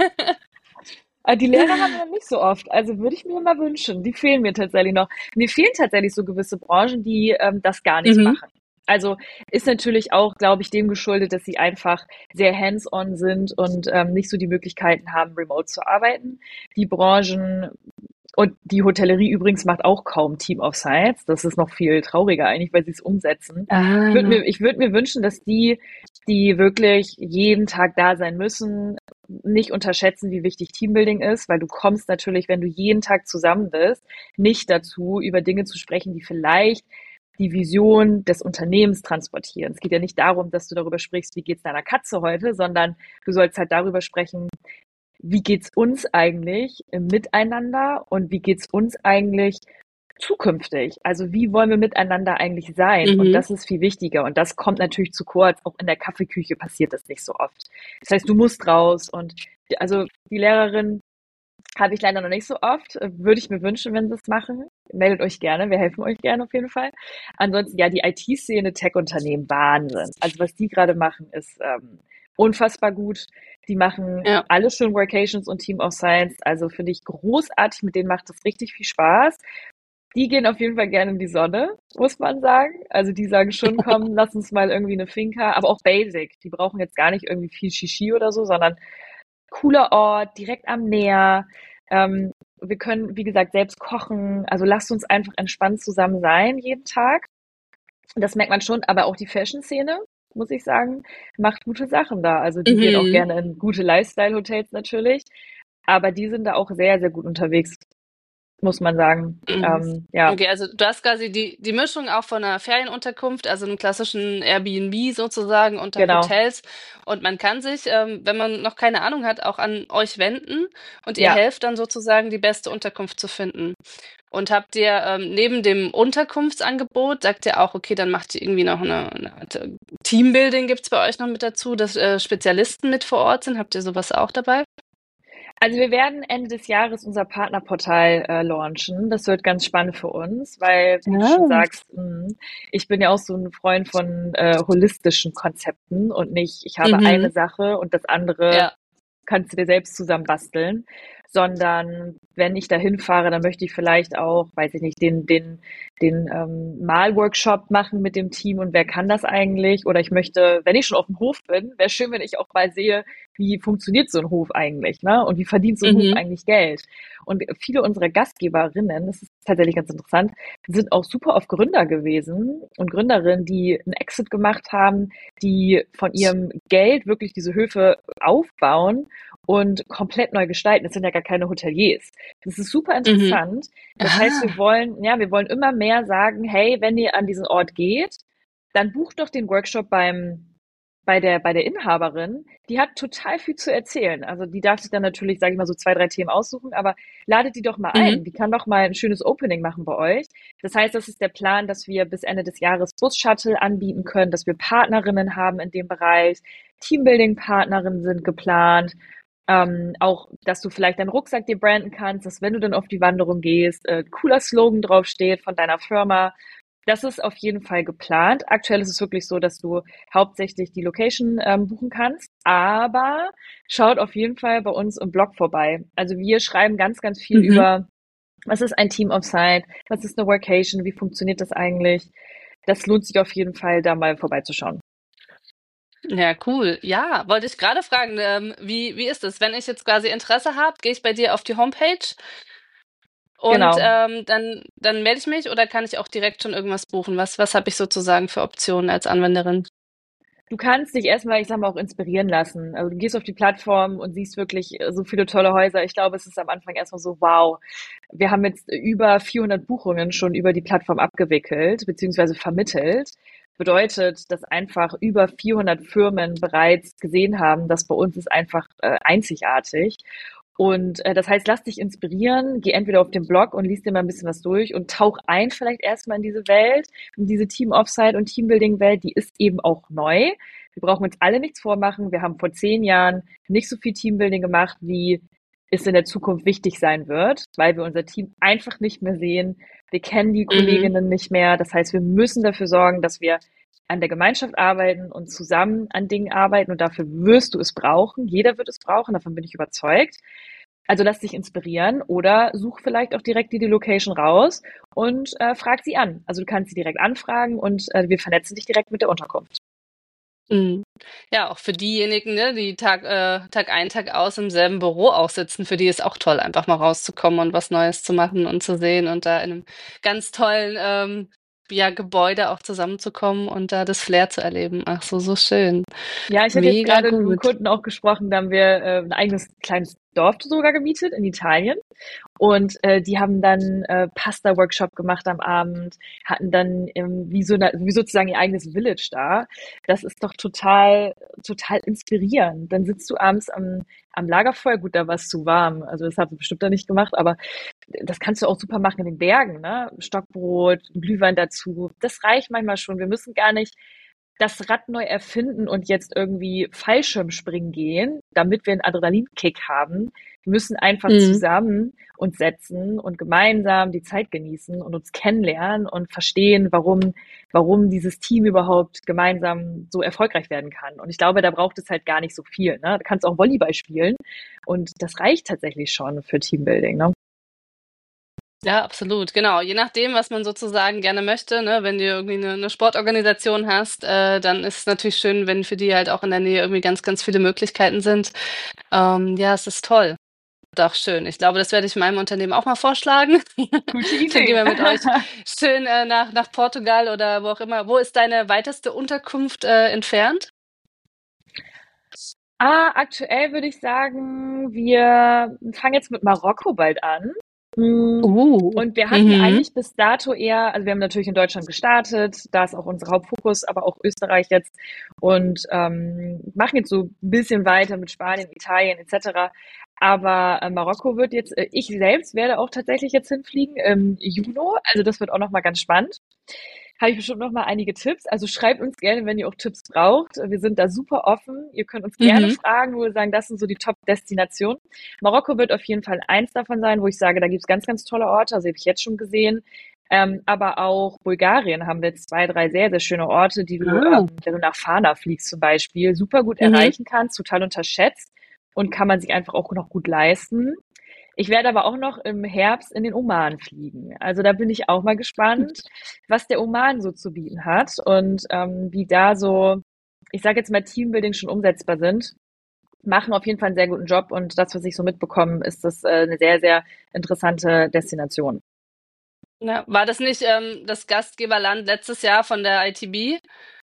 Äh, die Lehrer haben wir noch nicht so oft. Also würde ich mir mal wünschen. Die fehlen mir tatsächlich noch. Mir fehlen tatsächlich so gewisse Branchen, die ähm, das gar nicht Mhm. machen. Also ist natürlich auch, glaube ich, dem geschuldet, dass sie einfach sehr hands-on sind und ähm, nicht so die Möglichkeiten haben, remote zu arbeiten. Die Branchen und die Hotellerie übrigens macht auch kaum Team of Sites. Das ist noch viel trauriger eigentlich, weil sie es umsetzen. Ich würde Ah. mir, ich würde mir wünschen, dass die, die wirklich jeden Tag da sein müssen, nicht unterschätzen, wie wichtig Teambuilding ist, weil du kommst natürlich, wenn du jeden Tag zusammen bist, nicht dazu, über Dinge zu sprechen, die vielleicht die Vision des Unternehmens transportieren. Es geht ja nicht darum, dass du darüber sprichst, wie geht's deiner Katze heute, sondern du sollst halt darüber sprechen, wie geht's uns eigentlich im Miteinander und wie geht's uns eigentlich zukünftig? Also wie wollen wir miteinander eigentlich sein? Und Mhm. das ist viel wichtiger. Und das kommt natürlich zu kurz. Auch in der Kaffeeküche passiert das nicht so oft. Das heißt, du musst raus. Und die- also die Lehrerin habe ich leider noch nicht so oft. Äh, Würde ich mir wünschen, wenn sie es machen. Meldet euch gerne. Wir helfen euch gerne auf jeden Fall. Ansonsten, ja, die I T-Szene, Tech-Unternehmen, Wahnsinn. Also was die gerade machen, ist ähm, unfassbar gut. Die machen Ja. alle schon Workations und Team of Science. Also finde ich großartig. Mit denen macht es richtig viel Spaß. Die gehen auf jeden Fall gerne in die Sonne, muss man sagen. Also die sagen schon, komm, lass uns mal irgendwie eine Finca, aber auch Basic. Die brauchen jetzt gar nicht irgendwie viel Shishi oder so, sondern cooler Ort, direkt am Meer. Ähm, wir können, wie gesagt, selbst kochen. Also lasst uns einfach entspannt zusammen sein jeden Tag. Das merkt man schon, aber auch die Fashion-Szene, muss ich sagen, macht gute Sachen da. Also die gehen auch Mhm. gerne in gute Lifestyle-Hotels natürlich, aber die sind da auch sehr, sehr gut unterwegs. muss man sagen. Mhm. Ähm, ja, Okay, also du hast quasi die, die Mischung auch von einer Ferienunterkunft, also einem klassischen Airbnb sozusagen unter genau. Hotels. Und man kann sich, ähm, wenn man noch keine Ahnung hat, auch an euch wenden und ihr Ja, helft dann sozusagen, die beste Unterkunft zu finden. Und habt ihr ähm, neben dem Unterkunftsangebot, sagt ihr auch, okay, dann macht ihr irgendwie noch eine, eine Art äh, Teambuilding gibt's bei euch noch mit dazu, dass äh, Spezialisten mit vor Ort sind. Habt ihr sowas auch dabei? also wir werden Ende des Jahres unser Partnerportal äh, launchen. Das wird ganz spannend für uns, weil, wie du schon Ja. sagst, mh, ich bin ja auch so ein Freund von äh, holistischen Konzepten und nicht, ich habe eine Mhm. Sache und das andere Ja. kannst du dir selbst zusammen basteln, sondern wenn ich da hinfahre, dann möchte ich vielleicht auch, weiß ich nicht, den, den, den ähm, Malworkshop machen mit dem Team und wer kann das eigentlich? Oder ich möchte, wenn ich schon auf dem Hof bin, wäre schön, wenn ich auch mal sehe, wie funktioniert so ein Hof eigentlich, ne? Und wie verdient so ein Hof Mhm. eigentlich Geld? Und viele unserer Gastgeberinnen, das ist tatsächlich ganz interessant, sind auch super oft Gründer gewesen und Gründerinnen, die einen Exit gemacht haben, die von ihrem Geld wirklich diese Höfe aufbauen und komplett neu gestalten. Das sind ja gar keine Hoteliers. Das ist super Mhm. interessant. Das heißt, wir Ah. wollen, ja, wir wollen immer mehr sagen, hey, wenn ihr an diesen Ort geht, dann bucht doch den Workshop beim bei der bei der Inhaberin. Die hat total viel zu erzählen. Also die darf sich dann natürlich, sage ich mal, so zwei, drei Themen aussuchen, aber ladet die doch mal Mhm. ein. Die kann doch mal ein schönes Opening machen bei euch. Das heißt, das ist der Plan, dass wir bis Ende des Jahres Bus-Shuttle anbieten können, dass wir Partnerinnen haben in dem Bereich. Teambuilding-Partnerinnen sind geplant. Ähm, auch, dass du vielleicht deinen Rucksack dir branden kannst, dass wenn du dann auf die Wanderung gehst, äh, cooler Slogan draufsteht von deiner Firma. Das ist auf jeden Fall geplant. Aktuell ist es wirklich so, dass du hauptsächlich die Location ähm, buchen kannst, aber schaut auf jeden Fall bei uns im Blog vorbei. Also wir schreiben ganz, ganz viel Mhm. über, was ist ein Team Offsite, was ist eine Workation, wie funktioniert das eigentlich. Das lohnt sich auf jeden Fall, da mal vorbeizuschauen. Ja, cool. Ja, wollte ich gerade fragen, ähm, wie, wie ist es? Wenn ich jetzt quasi Interesse habe, gehe ich bei dir auf die Homepage und Genau. ähm, dann, dann melde ich mich oder kann ich auch direkt schon irgendwas buchen? Was, was habe ich sozusagen für Optionen als Anwenderin? Du kannst dich erstmal, ich sag mal, auch inspirieren lassen. Also du gehst auf die Plattform und siehst wirklich äh, so viele tolle Häuser. Ich glaube, es ist am Anfang erstmal so, wow. Wir haben jetzt über vierhundert Buchungen schon über die Plattform abgewickelt, beziehungsweise vermittelt. Bedeutet, dass einfach über vierhundert Firmen bereits gesehen haben, dass bei uns ist einfach äh, einzigartig. Und äh, das heißt, lass dich inspirieren, geh entweder auf den Blog und lies dir mal ein bisschen was durch und tauch ein vielleicht erstmal in diese Welt, in diese Team-Offsite- und Teambuilding-Welt, die ist eben auch neu. Wir brauchen uns alle nichts vormachen. Wir haben vor zehn Jahren nicht so viel Teambuilding gemacht, wie es in der Zukunft wichtig sein wird, weil wir unser Team einfach nicht mehr sehen. Wir kennen die Mhm. Kolleginnen nicht mehr. Das heißt, wir müssen dafür sorgen, dass wir an der Gemeinschaft arbeiten und zusammen an Dingen arbeiten. Und dafür wirst du es brauchen. Jeder wird es brauchen. Davon bin ich überzeugt. Also lass dich inspirieren oder such vielleicht auch direkt die, die Location raus und äh, frag sie an. Also du kannst sie direkt anfragen und äh, wir vernetzen dich direkt mit der Unterkunft. Mhm. Ja, auch für diejenigen, ne, die Tag, äh, Tag ein, Tag aus im selben Büro auch sitzen, für die ist auch toll, einfach mal rauszukommen und was Neues zu machen und zu sehen und da in einem ganz tollen ähm, ja, Gebäude auch zusammenzukommen und da das Flair zu erleben. Ach so, so schön. Ja, ich hatte jetzt Mega gerade mit einem gut. Kunden auch gesprochen, da haben wir äh, ein eigenes kleines Dorf sogar gemietet in Italien. Und äh, die haben dann äh, Pasta-Workshop gemacht am Abend, hatten dann ähm, wie, so eine, wie sozusagen ihr eigenes Village da. Das ist doch total, total inspirierend. Dann sitzt du abends am, am Lagerfeuer, gut, da war es zu warm, also das haben wir bestimmt da nicht gemacht, aber das kannst du auch super machen in den Bergen, ne? Stockbrot, Glühwein dazu. Das reicht manchmal schon. Wir müssen gar nicht das Rad neu erfinden und jetzt irgendwie Fallschirmspringen gehen, damit wir einen Adrenalinkick haben. Wir müssen einfach Mhm. zusammen uns setzen und gemeinsam die Zeit genießen und uns kennenlernen und verstehen, warum, warum dieses Team überhaupt gemeinsam so erfolgreich werden kann. Und ich glaube, da braucht es halt gar nicht so viel. Ne? Du kannst auch Volleyball spielen und das reicht tatsächlich schon für Teambuilding. Ne? Ja, absolut, genau. Je nachdem, was man sozusagen gerne möchte, ne, wenn du irgendwie eine, eine Sportorganisation hast, äh, dann ist es natürlich schön, wenn für die halt auch in der Nähe irgendwie ganz, ganz viele Möglichkeiten sind. Ähm, ja, es ist toll. Doch, schön. Ich glaube, das werde ich meinem Unternehmen auch mal vorschlagen. Gute Dann gehen Idee. wir mit euch schön äh, nach, nach Portugal oder wo auch immer. Wo ist deine weiteste Unterkunft äh, entfernt? Ah, aktuell würde ich sagen, wir fangen jetzt mit Marokko bald an. Mm, Uh. Und wir hatten Mhm. eigentlich bis dato eher, also wir haben natürlich in Deutschland gestartet, da ist auch unser Hauptfokus, aber auch Österreich jetzt und ähm, machen jetzt so ein bisschen weiter mit Spanien, Italien et cetera. Aber äh, Marokko wird jetzt, äh, ich selbst werde auch tatsächlich jetzt hinfliegen im Juni, also das wird auch nochmal ganz spannend. Habe ich bestimmt noch mal einige Tipps. Also schreibt uns gerne, wenn ihr auch Tipps braucht. Wir sind da super offen. Ihr könnt uns gerne Mhm. fragen, wo wir sagen, das sind so die Top-Destinationen. Marokko wird auf jeden Fall eins davon sein, wo ich sage, da gibt es ganz, ganz tolle Orte. Also habe ich jetzt schon gesehen. Ähm, aber auch Bulgarien haben wir jetzt zwei, drei sehr, sehr schöne Orte, die du, Ah. ähm, wenn du nach Fana fliegst zum Beispiel, super gut Mhm. erreichen kannst, total unterschätzt und kann man sich einfach auch noch gut leisten. Ich werde aber auch noch im Herbst in den Oman fliegen. Also da bin ich auch mal gespannt, was der Oman so zu bieten hat und ähm, wie da so, ich sage jetzt mal, Teambuilding schon umsetzbar sind. Machen auf jeden Fall einen sehr guten Job und das, was ich so mitbekomme, ist das äh, eine sehr, sehr interessante Destination. Ja, war das nicht ähm, das Gastgeberland letztes Jahr von der I T B?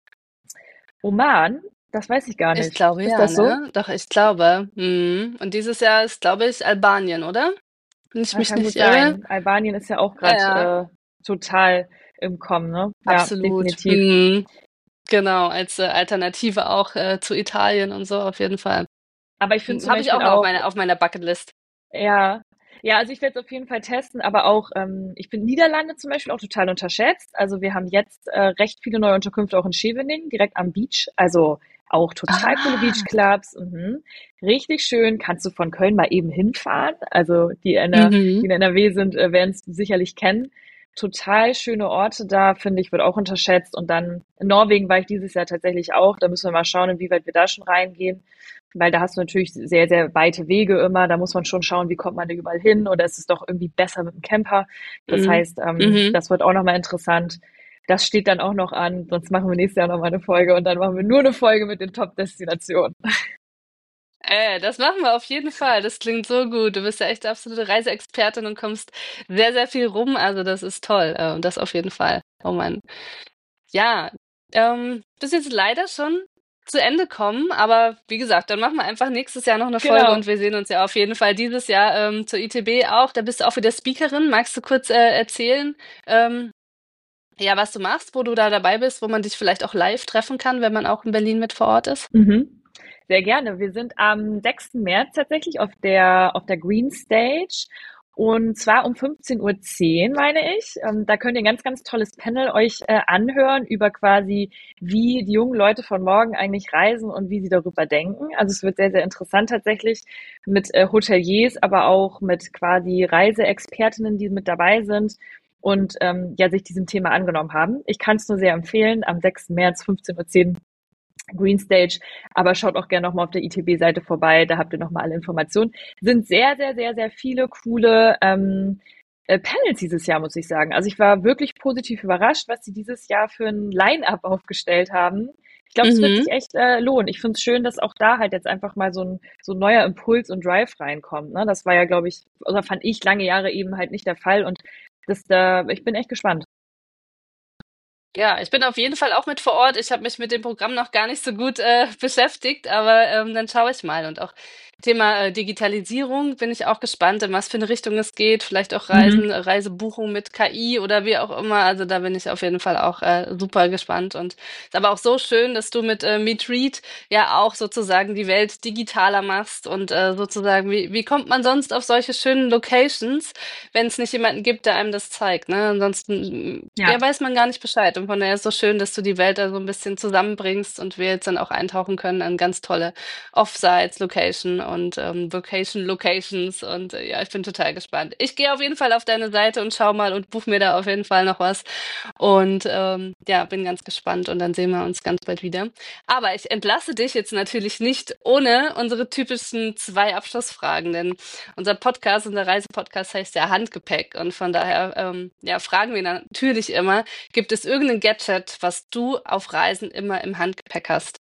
Oman, das weiß ich gar Ich nicht. glaube Ist ja, das so? ne? Doch, ich glaube. Mhm. Und dieses Jahr ist, glaube ich, Albanien, oder? Wenn ich Ja, mich kann nicht gut irre. sein. Albanien ist ja auch Ja, ja, gerade äh, total im Kommen, ne? Ja, absolut. definitiv. Mhm. Genau, als äh, Alternative auch äh, zu Italien und so auf jeden Fall. Aber ich finde zum Habe ich Beispiel auch noch auf auch, meiner auf meiner Bucketlist. ja. Ja, also ich werde es auf jeden Fall testen, aber auch, ähm, ich finde Niederlande zum Beispiel auch total unterschätzt. Also wir haben jetzt äh, recht viele neue Unterkünfte auch in Scheveningen, direkt am Beach. Also auch total coole Ah. Beachclubs. Mhm. Richtig schön. Kannst du von Köln mal eben hinfahren. Also die in, der, die Mhm. in N R W sind, äh, werden es sicherlich kennen. Total schöne Orte da, finde ich, wird auch unterschätzt. Und dann in Norwegen war ich dieses Jahr tatsächlich auch. Da müssen wir mal schauen, inwieweit wir da schon reingehen, weil da hast du natürlich sehr, sehr weite Wege immer. Da muss man schon schauen, wie kommt man da überall hin oder ist es doch irgendwie besser mit dem Camper. Das Mhm. heißt, ähm, Mhm. das wird auch nochmal interessant. Das steht dann auch noch an, sonst machen wir nächstes Jahr nochmal eine Folge und dann machen wir nur eine Folge mit den Top-Destinationen. Äh, das machen wir auf jeden Fall. Das klingt so gut. Du bist ja echt absolute Reiseexpertin und kommst sehr, sehr viel rum. Also das ist toll. Äh, das auf jeden Fall. Oh Mann. Ja, ähm, bist jetzt leider schon zu Ende kommen, aber wie gesagt, dann machen wir einfach nächstes Jahr noch eine Folge und Genau. wir sehen uns ja auf jeden Fall dieses Jahr ähm, zur I T B auch. Da bist du auch wieder Speakerin. Magst du kurz äh, erzählen, ähm, ja, was du machst, wo du da dabei bist, wo man dich vielleicht auch live treffen kann, wenn man auch in Berlin mit vor Ort ist? Mhm. Sehr gerne. Wir sind am sechsten März tatsächlich auf der, auf der Green Stage. Und zwar um fünfzehn Uhr zehn, meine ich. Ähm, da könnt ihr ein ganz, ganz tolles Panel euch äh, anhören über quasi, wie die jungen Leute von morgen eigentlich reisen und wie sie darüber denken. Also es wird sehr, sehr interessant tatsächlich mit äh, Hoteliers, aber auch mit quasi Reiseexpertinnen, die mit dabei sind und ähm, ja, sich diesem Thema angenommen haben. Ich kann es nur sehr empfehlen. Am sechsten März, fünfzehn Uhr zehn Green Stage, aber schaut auch gerne nochmal auf der I T B-Seite vorbei, da habt ihr nochmal alle Informationen. Sind sehr, sehr, sehr, sehr viele coole ähm, äh, Panels dieses Jahr, muss ich sagen. Also ich war wirklich positiv überrascht, was sie dieses Jahr für ein Line-Up aufgestellt haben. Ich glaube, es wird sich Mhm. echt äh, lohnen. Ich finde es schön, dass auch da halt jetzt einfach mal so ein, so ein neuer Impuls und Drive reinkommt. Ne? Das war ja, glaube ich, oder fand ich lange Jahre eben halt nicht der Fall und das da, ich bin echt gespannt. Ja, ich bin auf jeden Fall auch mit vor Ort. Ich habe mich mit dem Programm noch gar nicht so gut äh, beschäftigt, aber ähm, dann schaue ich mal. Und auch Thema äh, Digitalisierung bin ich auch gespannt, in was für eine Richtung es geht. Vielleicht auch Mhm. Reisen, äh, Reisebuchung mit K I oder wie auch immer. Also da bin ich auf jeden Fall auch äh, super gespannt. Und ist aber auch so schön, dass du mit äh, Meet Read ja auch sozusagen die Welt digitaler machst und äh, sozusagen, wie, wie kommt man sonst auf solche schönen Locations, wenn es nicht jemanden gibt, der einem das zeigt, ne? Ansonsten, ja, Ja. weiß man gar nicht Bescheid. Und von daher ist es so schön, dass du die Welt da so ein bisschen zusammenbringst und wir jetzt dann auch eintauchen können an ganz tolle Offsites, Location und ähm, Vocation Locations. Und äh, ja, ich bin total gespannt. Ich gehe auf jeden Fall auf deine Seite und schau mal und buch mir da auf jeden Fall noch was. Und ähm, ja, bin ganz gespannt und dann sehen wir uns ganz bald wieder. Aber ich entlasse dich jetzt natürlich nicht ohne unsere typischen zwei Abschlussfragen, denn unser Podcast, unser Reisepodcast heißt ja Handgepäck und von daher ähm, ja, fragen wir natürlich immer, gibt es irgendein Gadget, was du auf Reisen immer im Handgepäck hast?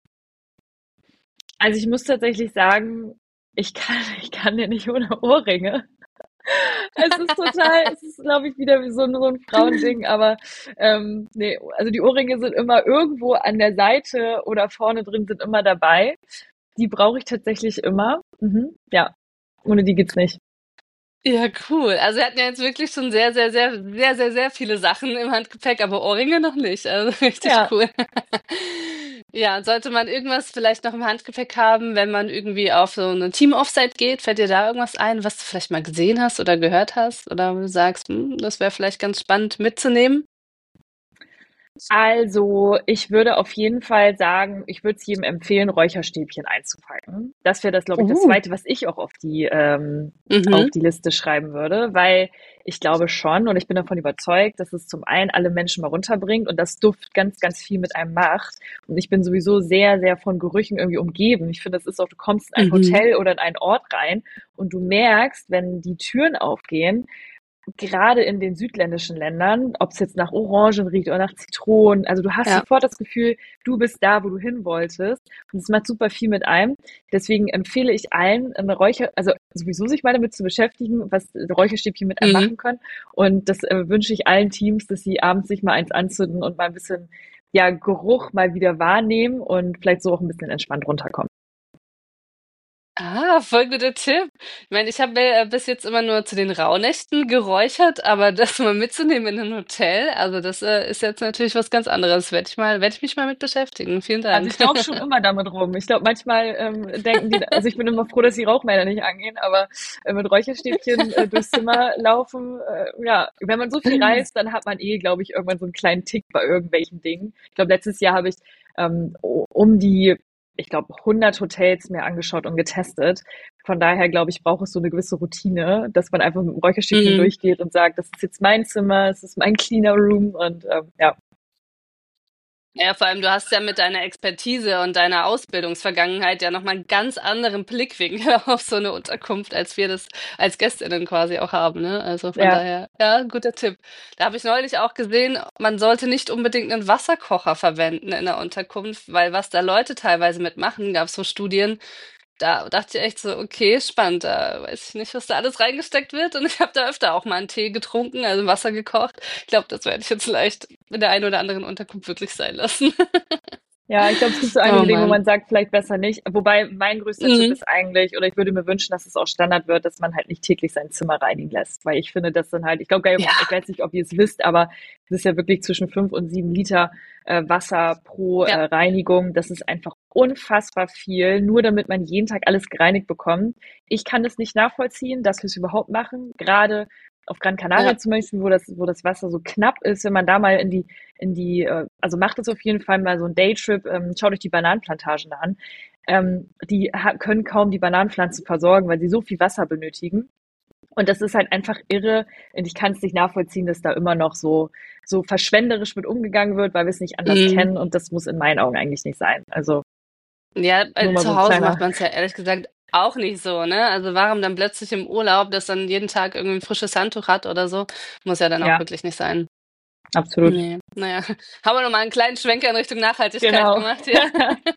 Also ich muss tatsächlich sagen, ich kann, ich kann ja nicht ohne Ohrringe. Es ist total, es ist, glaube ich, wieder wie so ein, so ein Frauending, aber ähm, nee, also die Ohrringe sind immer irgendwo an der Seite oder vorne drin sind immer dabei. Die brauche ich tatsächlich immer. Mhm, ja, ohne die geht's nicht. Ja, cool. Also wir hatten ja jetzt wirklich schon sehr, sehr, sehr, sehr, sehr, sehr viele Sachen im Handgepäck, aber Ohrringe noch nicht. Also richtig Ja. cool. Ja, und sollte man irgendwas vielleicht noch im Handgepäck haben, wenn man irgendwie auf so eine Team-Offsite geht? Fällt dir da irgendwas ein, was du vielleicht mal gesehen hast oder gehört hast? Oder wo du sagst, hm, das wäre vielleicht ganz spannend mitzunehmen? Also, ich würde auf jeden Fall sagen, ich würde es jedem empfehlen, Räucherstäbchen einzupacken. Das wäre das, glaube ich, das Uh. Zweite, was ich auch auf die, ähm, auf Mhm. die Liste schreiben würde, weil ich glaube schon und ich bin davon überzeugt, dass es zum einen alle Menschen mal runterbringt und das Duft ganz, ganz viel mit einem macht. Und ich bin sowieso sehr, sehr von Gerüchen irgendwie umgeben. Ich finde, das ist auch, du kommst in ein Mhm. Hotel oder in einen Ort rein und du merkst, wenn die Türen aufgehen, gerade in den südländischen Ländern, ob es jetzt nach Orangen riecht oder nach Zitronen, also du hast Ja. sofort das Gefühl, du bist da, wo du hin wolltest. Und es macht super viel mit einem. Deswegen empfehle ich allen, eine Räucher, also sowieso sich mal damit zu beschäftigen, was Räucherstäbchen mit einem Mhm. machen können. Und das äh, wünsche ich allen Teams, dass sie abends sich mal eins anzünden und mal ein bisschen ja, Geruch mal wieder wahrnehmen und vielleicht so auch ein bisschen entspannt runterkommen. Ah, voll guter Tipp. Ich meine, ich habe äh, bis jetzt immer nur zu den Rauhnächten geräuchert, aber das mal mitzunehmen in ein Hotel, also das äh, ist jetzt natürlich was ganz anderes. Werde ich mal, werde ich mich mal mit beschäftigen. Vielen Also Dank. ich laufe schon immer damit rum. Ich glaube, manchmal ähm, denken die, also ich bin immer froh, dass die Rauchmelder nicht angehen, aber äh, mit Räucherstäbchen äh, durchs Zimmer laufen, äh, ja, wenn man so viel reist, dann hat man eh, glaube ich, irgendwann so einen kleinen Tick bei irgendwelchen Dingen. Ich glaube, letztes Jahr habe ich ähm, um die, ich glaube, hundert Hotels mir angeschaut und getestet. Von daher, glaube ich, braucht es so eine gewisse Routine, dass man einfach mit dem Räucherstäbchen Mhm. durchgeht und sagt, das ist jetzt mein Zimmer, es ist mein Cleaner Room und ähm, ja, Ja, vor allem, du hast ja mit deiner Expertise und deiner Ausbildungsvergangenheit ja nochmal einen ganz anderen Blickwinkel auf so eine Unterkunft, als wir das als Gästinnen quasi auch haben, ne? Also von ja, daher, ja, guter Tipp. Da habe ich neulich auch gesehen, man sollte nicht unbedingt einen Wasserkocher verwenden in der Unterkunft, weil was da Leute teilweise mitmachen, gab es so Studien, da dachte ich echt so, okay, spannend, da weiß ich nicht, was da alles reingesteckt wird. Und ich habe da öfter auch mal einen Tee getrunken, also Wasser gekocht. Ich glaube, das werde ich jetzt vielleicht in der einen oder anderen Unterkunft wirklich sein lassen. Ja, ich glaube, es gibt so Oh einige Dinge, wo Mann. man sagt, vielleicht besser nicht. Wobei mein größter Tipp Mhm. ist eigentlich, oder ich würde mir wünschen, dass es auch Standard wird, dass man halt nicht täglich sein Zimmer reinigen lässt. Weil ich finde, das dann halt, ich glaube, Ja, ich weiß nicht, ob ihr es wisst, aber es ist ja wirklich zwischen fünf und sieben Liter äh, Wasser pro ja, äh, Reinigung. Das ist einfach unfassbar viel, nur damit man jeden Tag alles gereinigt bekommt. Ich kann das nicht nachvollziehen, dass wir es überhaupt machen. Gerade auf Gran Canaria ja. zum Beispiel, wo das, wo das Wasser so knapp ist, wenn man da mal in die in die, äh, also macht es auf jeden Fall mal so einen Daytrip, ähm, schaut euch die Bananenplantagen an. Ähm, die ha- können kaum die Bananenpflanzen versorgen, weil sie so viel Wasser benötigen. Und das ist halt einfach irre. Und ich kann es nicht nachvollziehen, dass da immer noch so, so verschwenderisch mit umgegangen wird, weil wir es nicht anders Mhm. kennen. Und das muss in meinen Augen eigentlich nicht sein. Also Ja, nur äh, mal so zu ein Hause macht kleiner, man es ja ehrlich gesagt auch nicht so, ne? Also warum dann plötzlich im Urlaub, dass dann jeden Tag irgendwie ein frisches Handtuch hat oder so, muss ja dann auch ja, wirklich nicht sein. absolut. Ne, na ja, haben wir noch mal 'n kleinen Schwenker in Richtung Nachhaltigkeit Genau. gemacht hier.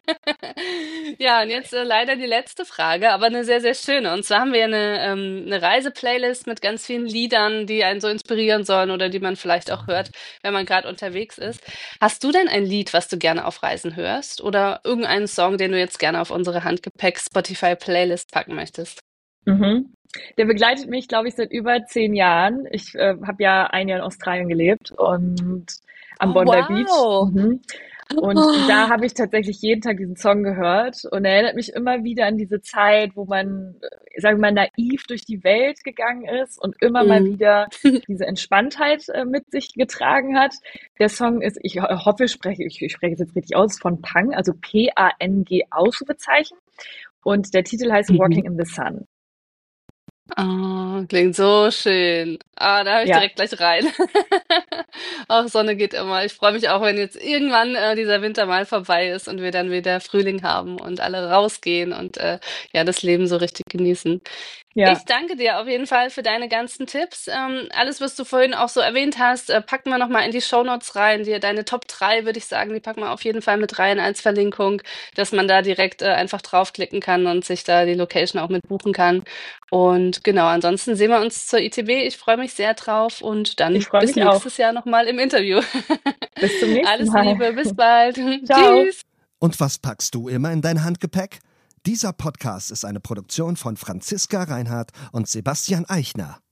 Ja, und jetzt, äh, leider die letzte Frage, aber eine sehr, sehr schöne. Und zwar haben wir ja 'ne, ähm 'ne Reise-Playlist mit ganz vielen Liedern, die einen so inspirieren sollen oder die man vielleicht auch hört, wenn man gerade unterwegs ist. Hast du denn ein Lied, was du gerne auf Reisen hörst oder irgendeinen Song, den du jetzt gerne auf unsere Handgepäck-Spotify-Playlist packen möchtest? Mhm. Der begleitet mich, glaube ich, seit über zehn Jahren. Ich äh, habe ja ein Jahr in Australien gelebt und am Oh, Bondi Beach. wow. Mhm. Und da habe ich tatsächlich jeden Tag diesen Song gehört und er erinnert mich immer wieder an diese Zeit, wo man, äh, sagen wir mal, naiv durch die Welt gegangen ist und immer mal Mhm. wieder diese Entspanntheit äh, mit sich getragen hat. Der Song ist, ich ho- hoffe, ich spreche, ich, ich spreche es jetzt richtig aus, von Pang, also P A N G Ausrufezeichen. Und der Titel heißt Mhm. Walking in the Sun. Ah, klingt so schön. Ah, da höre ich Ja, direkt gleich rein. Auch Sonne geht immer. Ich freue mich auch, wenn jetzt irgendwann äh, dieser Winter mal vorbei ist und wir dann wieder Frühling haben und alle rausgehen und äh, ja, das Leben so richtig genießen. ja, Ich danke dir auf jeden Fall für deine ganzen Tipps. Ähm, alles, was du vorhin auch so erwähnt hast, äh, packen wir nochmal in die Shownotes rein. Die, deine Top drei, würde ich sagen, die packen wir auf jeden Fall mit rein als Verlinkung, dass man da direkt äh, einfach draufklicken kann und sich da die Location auch mit buchen kann. Und genau, ansonsten sehen wir uns zur I T B. Ich freue mich sehr drauf und dann ich freue bis mich auch. nächstes Jahr nochmal im Interview. Bis zum nächsten Alles Mal. Liebe, bis bald. Ciao. Tschüss. Und was packst du immer in dein Handgepäck? Dieser Podcast ist eine Produktion von Franziska Reinhardt und Sebastian Eichner.